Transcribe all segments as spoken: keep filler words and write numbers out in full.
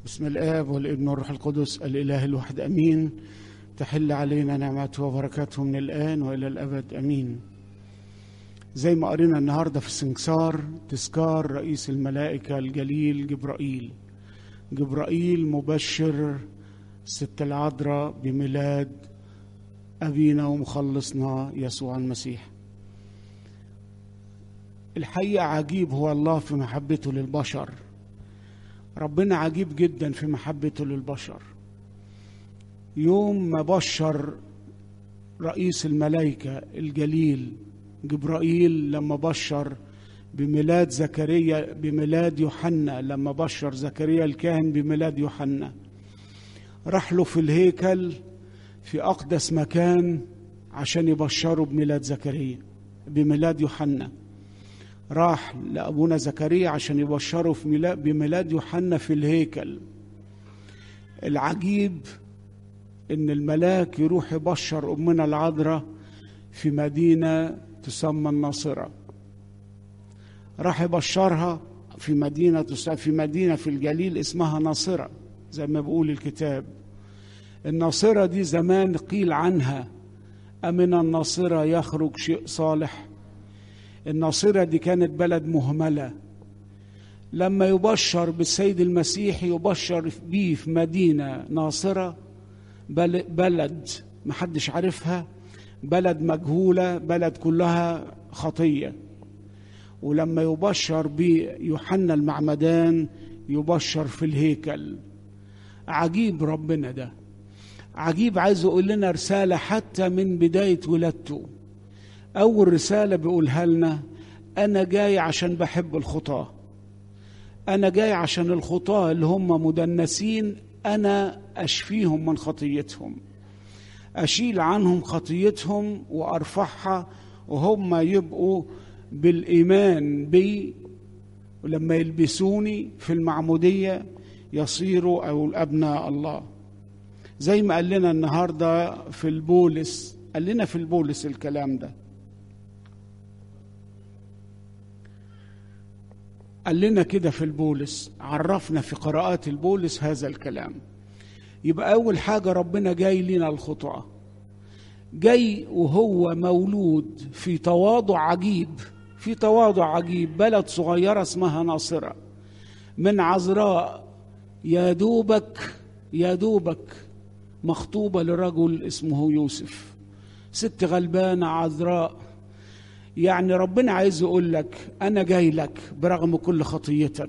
بسم الآب والابن والروح القدس الإله الواحد أمين. تحل علينا نعمته وبركاته من الآن وإلى الأبد أمين. زي ما قرينا النهاردة في السنكسار تذكار رئيس الملائكة الجليل جبرائيل. جبرائيل مبشر الست العذراء بميلاد أبينا ومخلصنا يسوع المسيح. الحقيقة عجيب هو الله في محبته للبشر. ربنا عجيب جدا في محبته للبشر. يوم ما بشر رئيس الملائكة الجليل جبرائيل لما بشر بميلاد زكريا بميلاد يوحنا، لما بشر زكريا الكاهن بميلاد يوحنا، راح له في الهيكل في أقدس مكان عشان يبشره بميلاد زكريا بميلاد يوحنا. راح لأبونا زكريا عشان يبشره في ميلاد بميلاد يوحنا في الهيكل. العجيب إن الملاك يروح يبشر أمنا العذراء في مدينة تسمى الناصرة. راح يبشرها في مدينة في مدينة في الجليل اسمها ناصرة زي ما بيقول الكتاب. الناصرة دي زمان قيل عنها أمن الناصرة يخرج شيء صالح. الناصرة دي كانت بلد مهملة. لما يبشر بالسيد المسيح يبشر بيه في مدينة ناصرة، بلد محدش عارفها، بلد مجهولة، بلد كلها خطية. ولما يبشر بيوحنا المعمدان يبشر في الهيكل. عجيب ربنا ده، عجيب. عايز يقول لنا رسالة حتى من بداية ولادته. أول رسالة بيقولها لنا: أنا جاي عشان بحب الخطاة، أنا جاي عشان الخطاة اللي هم مدنسين أنا أشفيهم من خطيتهم، أشيل عنهم خطيتهم وأرفعها، وهم يبقوا بالإيمان بي، ولما يلبسوني في المعمودية يصيروا أو الأبناء الله. زي ما قال لنا النهاردة في البولس، قال لنا في البولس الكلام ده، قال لنا كده في البولس، عرفنا في قراءات البولس هذا الكلام. يبقى أول حاجة ربنا جاي لنا الخطاة، جاي وهو مولود في تواضع عجيب، في تواضع عجيب. بلد صغيرة اسمها ناصرة من عذراء يا دوبك يا دوبك مخطوبة لرجل اسمه يوسف، ست غلبانة عذراء. يعني ربنا عايز يقول لك أنا جاي لك برغم كل خطيتك.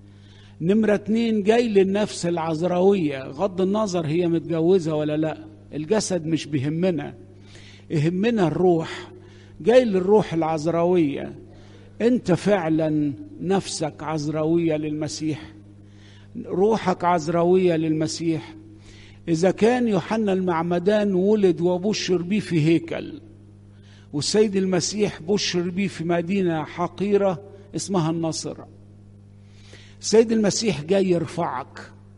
نمرة اتنين، جاي للنفس العذراوية، غض النظر هي متجوزة ولا لا، الجسد مش بيهمنا، يهمنا الروح. جاي للروح العذراوية. انت فعلا نفسك عذراوية للمسيح، روحك عذراوية للمسيح. إذا كان يوحنا المعمدان ولد وبشر بيه في هيكل، والسيد المسيح بشر بيه في مدينة حقيرة اسمها الناصرة، السيد المسيح جاي يرفعك،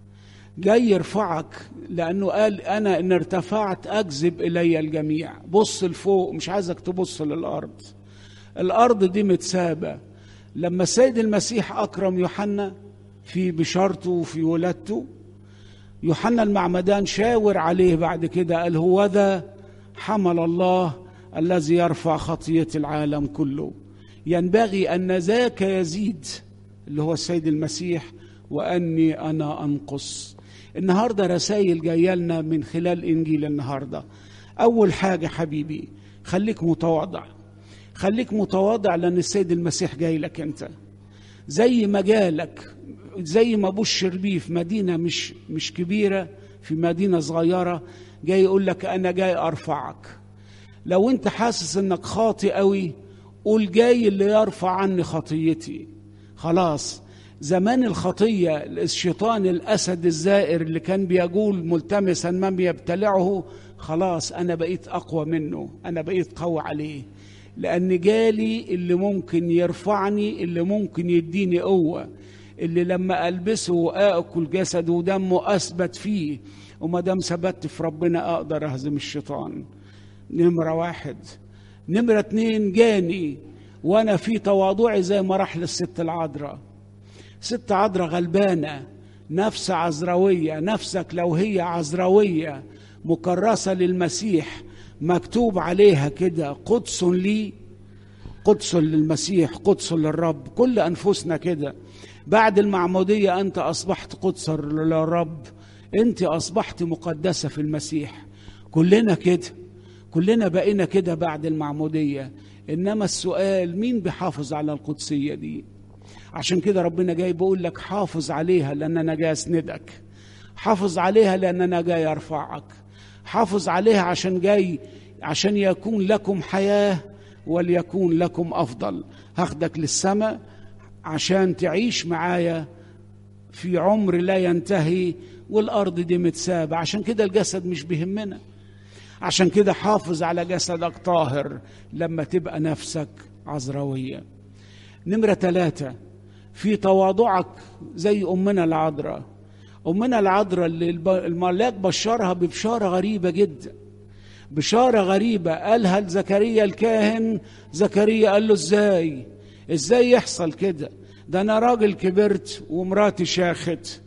جاي يرفعك لأنه قال أنا إن ارتفعت أجذب إلي الجميع. بص لفوق، مش عايزك تبص للأرض، الأرض دي متسابة. لما السيد المسيح أكرم يوحنا في بشارته وفي ولادته، يوحنا المعمدان شاور عليه بعد كده، قال هو ذا حمل الله الذي يرفع خطية العالم كله. ينبغي أن ذاك يزيد اللي هو السيد المسيح وأني أنا أنقص. النهاردة رسائل جاية لنا من خلال إنجيل النهاردة. أول حاجة حبيبي، خليك متواضع، خليك متواضع، لأن السيد المسيح جاي لك أنت زي ما جالك، زي ما بشر بيه في مدينة مش مش كبيرة، في مدينة صغيرة، جاي يقول لك أنا جاي أرفعك. لو أنت حاسس أنك خاطئ قوي، قول جاي اللي يرفع عني خطيتي. خلاص، زمان الخطية الشيطان الأسد الزائر اللي كان بيقول ملتمسا من يبتلعه، خلاص أنا بقيت أقوى منه، أنا بقيت قوي عليه، لأن جالي اللي ممكن يرفعني، اللي ممكن يديني قوة، اللي لما ألبسه وآكل جسده ودمه أثبت فيه، وما دام ثبت في ربنا أقدر أهزم الشيطان. نمرة واحد. نمرة اتنين، جاني وأنا في تواضعي زي ما راح للست العذراء. ست عذراء غلبانة، نفس عذراوية، نفسك لو هي عذراوية مكرسة للمسيح مكتوب عليها كده قدس لي، قدس للمسيح، قدس للرب. كل أنفسنا كده بعد المعمودية أنت أصبحت قدس للرب، أنت أصبحت مقدسة في المسيح. كلنا كده، كلنا بقينا كده بعد المعمودية. إنما السؤال مين بيحافظ على القدسية دي؟ عشان كده ربنا جاي بيقول لك حافظ عليها لأن أنا جاي أسندك، حافظ عليها لأن أنا جاي أرفعك، حافظ عليها عشان جاي عشان يكون لكم حياة وليكون لكم أفضل. هاخدك للسماء عشان تعيش معايا في عمر لا ينتهي، والأرض دي متسابة. عشان كده الجسد مش بيهمنا، عشان كده حافظ على جسدك طاهر لما تبقى نفسك عذراوية. نمرة ثلاثة، في تواضعك زي أمنا العذراء. أمنا العذراء اللي الملاك بشرها ببشارة غريبة جدا، بشارة غريبة قالها لزكريا الكاهن. زكريا قال له ازاي ازاي يحصل كده؟ ده انا راجل كبرت ومراتي شاخت.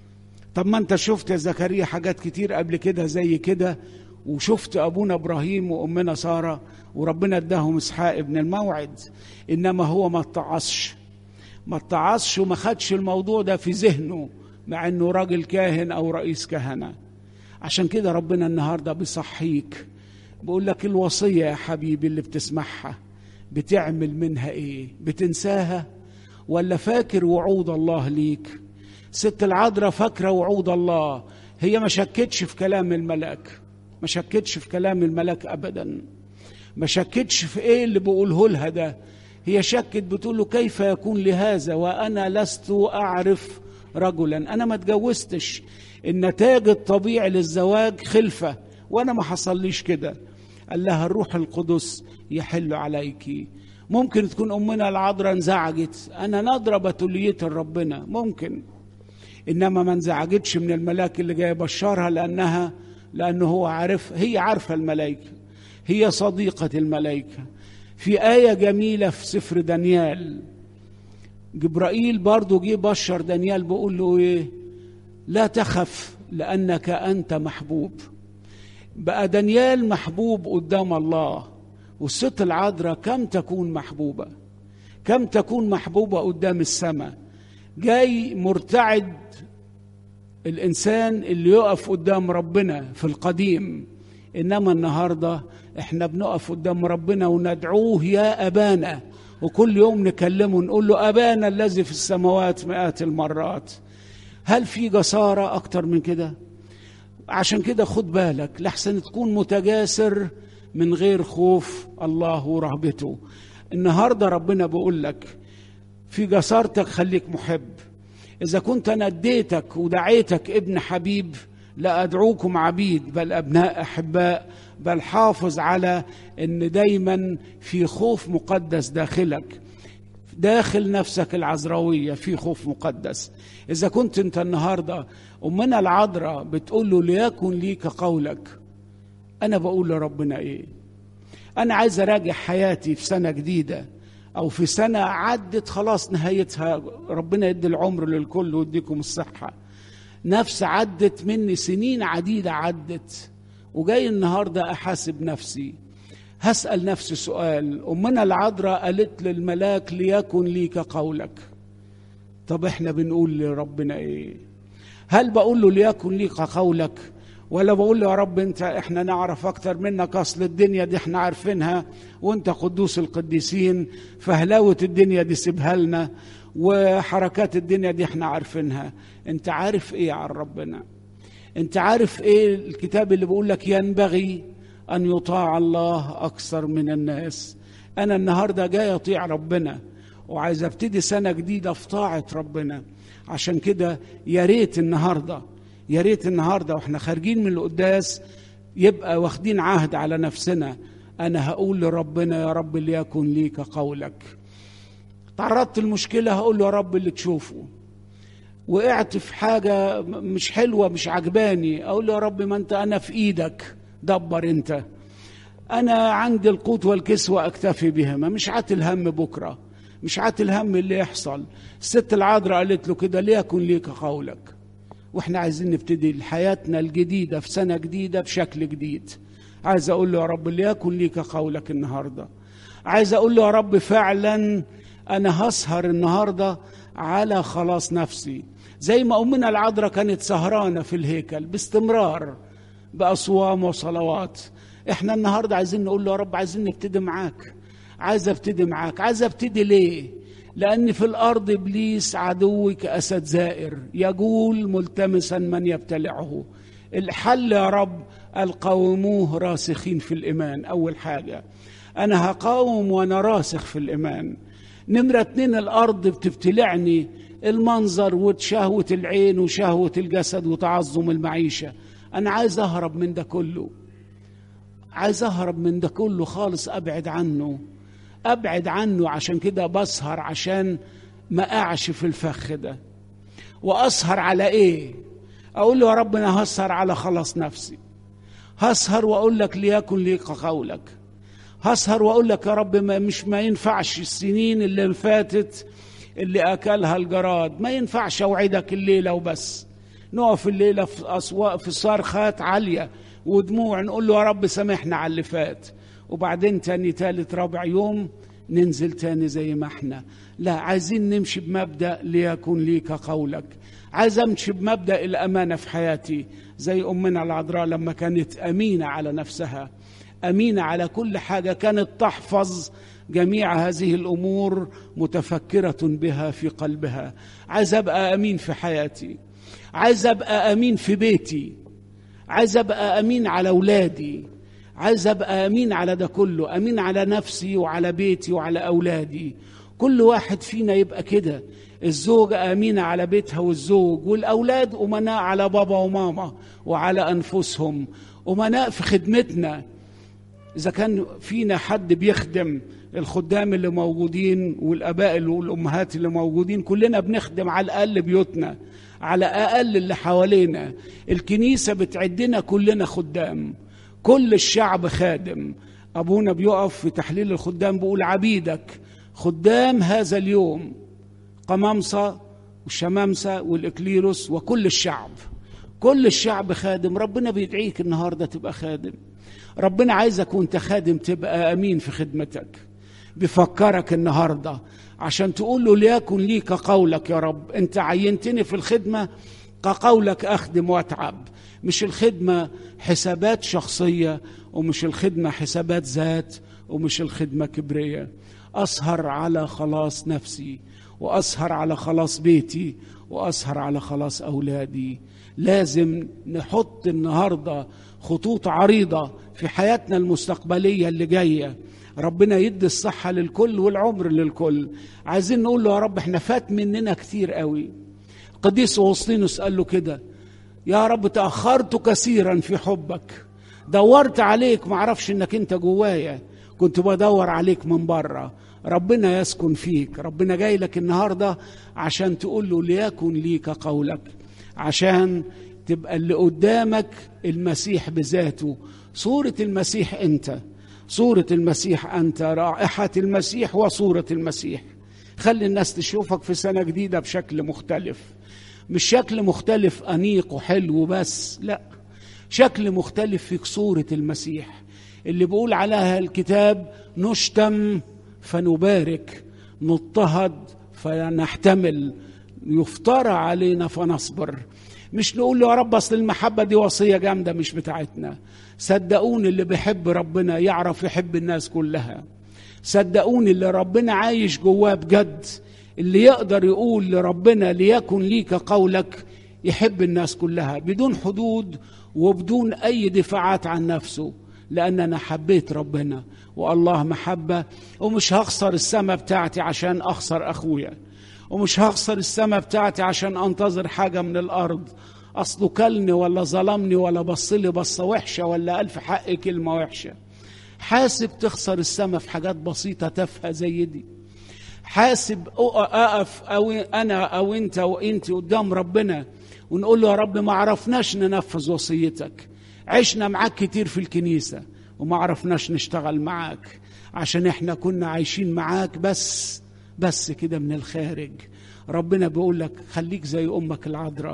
طب ما انت شفت يا زكريا حاجات كتير قبل كده زي كده، وشفت ابونا ابراهيم وامنا ساره وربنا اداهم اسحاق ابن الموعد. انما هو ما اتعصش ما اتعصش وما خدش الموضوع ده في ذهنه مع انه راجل كاهن او رئيس كهنه. عشان كده ربنا النهارده بيصحيك، بقول لك الوصيه يا حبيبي اللي بتسمعها بتعمل منها ايه؟ بتنساها ولا فاكر وعود الله ليك؟ ست العذراء فاكره وعود الله، هي ما شكتش في كلام الملاك، ما شكتش في كلام الملاك ابدا، ما شكتش في ايه اللي بقوله لها ده. هي شكت بتقول له كيف يكون لهذا وانا لست اعرف رجلا؟ انا ما اتجوزتش، النتاج الطبيعي للزواج خلفه وانا ما حصليش كده. قال لها الروح القدس يحل عليك. ممكن تكون امنا العذراء انزعجت، انا نادره بتولية ربنا ممكن، انما ما انزعجتش من الملاك اللي جاي يبشرها، لانها لانه هو عارف، هي عارفه الملائكه، هي صديقه الملائكه. في آية جميلة في سفر دانيال، جبرائيل برضو جه بشر دانيال بيقول له ايه؟ لا تخف لأنك أنت محبوب. بقى دانيال محبوب قدام الله، والست العذراء كم تكون محبوبة، كم تكون محبوبة قدام السماء. جاي مرتعد الإنسان اللي يقف قدام ربنا في القديم، إنما النهاردة إحنا بنقف قدام ربنا وندعوه يا أبانا، وكل يوم نكلمه نقول له أبانا الذي في السماوات مئات المرات. هل في جسارة أكتر من كده؟ عشان كده خد بالك لحسن تكون متجاسر من غير خوف الله ورهبته. النهاردة ربنا بيقول لك في جسارتك خليك محب. إذا كنت أنا اديتك ودعيتك ابن حبيب، لا أدعوكم عبيد بل أبناء أحباء، بل حافظ على أن دايما في خوف مقدس داخلك، داخل نفسك العذراوية في خوف مقدس. إذا كنت أنت النهاردة أمنا العذراء بتقول له ليكن ليك قولك، أنا بقول لربنا إيه؟ أنا عايز أراجع حياتي في سنة جديدة أو في سنة عدت خلاص نهايتها، ربنا يدي العمر للكل ويديكم الصحة. نفس عدت مني سنين عديدة عدت، وجاي النهاردة أحاسب نفسي، هسأل نفسي سؤال. أمنا العذراء قالت للملاك ليكن ليك قولك، طب إحنا بنقول لربنا إيه؟ هل بقول له ليكن ليك قولك، ولا بقول له يا رب أنت إحنا نعرف أكتر منك، أصل الدنيا دي إحنا عارفينها وأنت قدوس القديسين، فهلاوة الدنيا دي سيبها لنا، وحركات الدنيا دي إحنا عارفينها. أنت عارف إيه عن ربنا؟ أنت عارف إيه الكتاب اللي بيقول لك ينبغي أن يطاع الله أكثر من الناس؟ أنا النهاردة جاي أطيع ربنا وعايز أبتدي سنة جديدة في طاعة ربنا. عشان كده يا ريت النهاردة يا ريت النهاردة وإحنا خارجين من القداس يبقى واخدين عهد على نفسنا، أنا هقول لربنا يا رب ليكن ليك قولك. تعرضت المشكلة هقول له يا رب اللي تشوفه. وقعت في حاجة مش حلوة مش عجباني، أقول له يا رب ما أنت أنا في إيدك، دبر أنت. أنا عندي القوت والكسوة أكتفي بهما، مش عاتل هم بكرة، مش عاتل هم اللي يحصل. الست العذراء قالت له كده ليكن ليك قولك. واحنا عايزين نبتدي حياتنا الجديدة في سنة جديدة بشكل جديد. عايز اقول له يا رب ليكن ليك قولك النهاردة. عايز اقول له يا رب فعلا انا هسهر النهاردة على خلاص نفسي، زي ما أمنا العذراء كانت سهرانة في الهيكل باستمرار بأصوام وصلوات. احنا النهاردة عايزين نقول له يا رب عايزين نبتدي معاك. عايز ابتدي معاك. عايز ابتدي ليه؟ لأن في الأرض إبليس عدوي كأسد زائر يجول ملتمسا من يبتلعه. الحل يا رب القاوموه راسخين في الإيمان. أول حاجة أنا هقاوم وأنا راسخ في الإيمان. نمرة اتنين الأرض بتبتلعني، المنظر وشهوة العين وشهوة الجسد وتعظم المعيشة. أنا عايز أهرب من ده كله، عايز أهرب من ده كله خالص، أبعد عنه أبعد عنه. عشان كده بسهر عشان ما أعش في الفخ ده. وأسهر على إيه؟ أقول له يا رب أنا هسهر على خلاص نفسي. هسهر وأقول لك ليكن ليك قولك. هسهر وأقول لك يا رب ما مش ما ينفعش السنين اللي فاتت اللي أكلها الجراد، ما ينفعش أوعدك الليلة وبس. نقف الليلة في أسواق في صرخات عالية ودموع نقول له يا رب سامحنا على اللي فات، وبعدين تاني تالت رابع يوم ننزل تاني زي ما احنا. لا، عايزين نمشي بمبدأ ليكن ليك قولك. عايز امشي بمبدأ الأمانة في حياتي زي أمنا العذراء لما كانت أمينة على نفسها، أمينة على كل حاجة، كانت تحفظ جميع هذه الأمور متفكرة بها في قلبها. عايز أبقى أمين في حياتي، عايز أبقى أمين في بيتي، عايز أبقى أمين على أولادي، عايز أبقى أمين على ده كله، أمين على نفسي وعلى بيتي وعلى أولادي. كل واحد فينا يبقى كده. الزوجة أمينة على بيتها والزوج، والأولاد أمناء على بابا وماما وعلى أنفسهم، أمناء في خدمتنا. إذا كان فينا حد بيخدم الخدام اللي موجودين والآباء والأمهات اللي موجودين، كلنا بنخدم على الأقل بيوتنا، على الأقل اللي حوالينا. الكنيسة بتعدنا كلنا خدام، كل الشعب خادم. أبونا بيقف في تحليل الخدام بيقول عبيدك خدام هذا اليوم، قمامسة والشمامسة والإكليروس وكل الشعب. كل الشعب خادم. ربنا بيدعيك النهاردة تبقى خادم. ربنا عايزك وانت خادم تبقى أمين في خدمتك. بفكرك النهاردة عشان تقول له ليكن ليك قولك يا رب. انت عينتني في الخدمة كقولك أخدم وأتعب. مش الخدمة حسابات شخصية، ومش الخدمة حسابات ذات، ومش الخدمة كبرية. أسهر على خلاص نفسي، وأسهر على خلاص بيتي، وأسهر على خلاص أولادي. لازم نحط النهاردة خطوط عريضة في حياتنا المستقبلية اللي جاية. ربنا يدي الصحة للكل والعمر للكل. عايزين نقول له يا رب احنا فات مننا كتير قوي. قديس أوسطينوس قال له كده، يا رب تأخرت كثيرا في حبك، دورت عليك ما عرفش انك انت جوايا، كنت بدور عليك من بره. ربنا يسكن فيك. ربنا جاي لك النهاردة عشان تقول له ليكن ليك قولك، عشان تبقى اللي قدامك المسيح بذاته. صورة المسيح انت، صورة المسيح أنت، رائحة المسيح وصورة المسيح. خلي الناس تشوفك في سنة جديدة بشكل مختلف، مش شكل مختلف أنيق وحلو بس، لا، شكل مختلف في صورة المسيح اللي بقول عليها الكتاب نشتم فنبارك، نضطهد فنحتمل، يفترى علينا فنصبر. مش نقول له يا رب أصل المحبة دي وصية جامدة مش بتاعتنا. صدقوني اللي بيحب ربنا يعرف يحب الناس كلها. صدقوني اللي ربنا عايش جواه بجد، اللي يقدر يقول لربنا ليكن ليك قولك، يحب الناس كلها بدون حدود وبدون أي دفاعات عن نفسه. لأن أنا حبيت ربنا، والله محبة، ومش هخسر السماء بتاعتي عشان أخسر أخويا، ومش هخسر السماء بتاعتي عشان أنتظر حاجة من الأرض. أصله كلني ولا ظلمني ولا بصلي بصة وحشة ولا ألف حق كلمة وحشة. حاسب تخسر السماء في حاجات بسيطة تافهة زي دي. حاسب أقف أو أنا أو أنت وأنت قدام ربنا ونقول له يا رب ما عرفناش ننفذ وصيتك، عشنا معاك كتير في الكنيسة وما عرفناش نشتغل معاك عشان احنا كنا عايشين معاك بس بس كده من الخارج. ربنا بيقول لك خليك زي أمك العذراء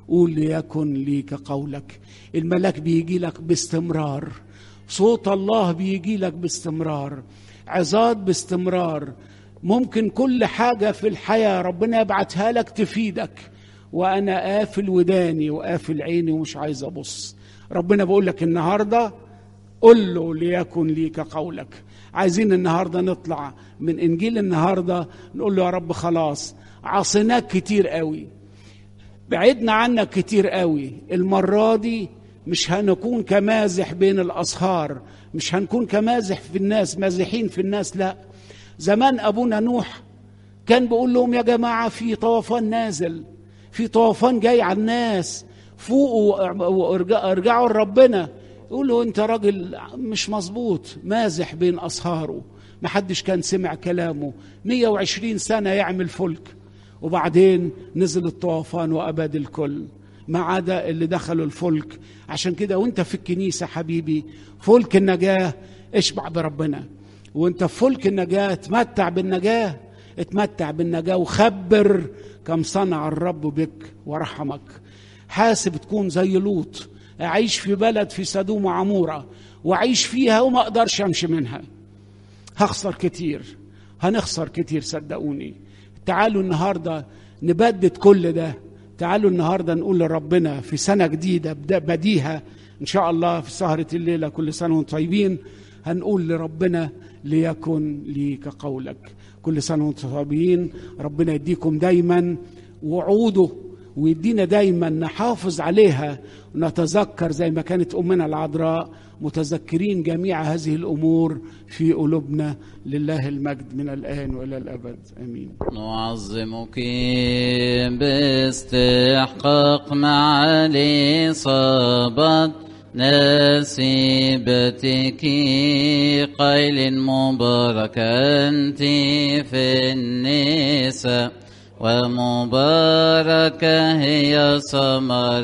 قول ليكن لي كقولك. الملاك بيجي لك باستمرار، صوت الله بيجي لك باستمرار، عظات باستمرار. ممكن كل حاجة في الحياة ربنا يبعتها لك تفيدك، وأنا قافل وداني وقافل عيني ومش عايز أبص. ربنا بقول لك النهاردة قل له ليكن لي كقولك. عايزين النهاردة نطلع من إنجيل النهاردة نقول له يا رب خلاص عصيناك كتير قوي، بعدنا عنك كتير قوي، المرة دي مش هنكون كمازح بين الأصهار، مش هنكون كمازح في الناس، مازحين في الناس. لا، زمان أبونا نوح كان بيقول لهم يا جماعة في طوفان نازل، في طوفان جاي على الناس، فوقوا وارجعوا لربنا. يقولوا انت راجل مش مظبوط، مازح بين أصهاره. محدش كان سمع كلامه. مية وعشرين سنة يعمل فلك، وبعدين نزل الطوفان وأباد الكل ما عدا اللي دخلوا الفلك. عشان كده وانت في الكنيسة حبيبي فلك النجاة اشبع بربنا، وانت في فلك النجاة اتمتع بالنجاة، اتمتع بالنجاة وخبر كم صنع الرب بك ورحمك. حاسب تكون زي لوط، أعيش في بلد في سدوم وعمورة وأعيش فيها وما أقدرش أمشي منها، هخسر كتير، هنخسر كتير صدقوني. تعالوا النهاردة نبدد كل ده، تعالوا النهاردة نقول لربنا في سنة جديدة بديها إن شاء الله في سهرة الليلة، كل سنة وانتم طيبين، هنقول لربنا ليكن لي كقولك. كل سنة وانتم طيبين، ربنا يديكم دايما وعوده ويدينا دايما نحافظ عليها ونتذكر زي ما كانت أمنا العذراء متذكرين جميع هذه الأمور في قلوبنا. لله المجد من الآن وإلى الأبد آمين. نعظمك باستحقاق معالي صبت نسيبتك قيل مبارك أنت في النساء ومباركة هي ثمرة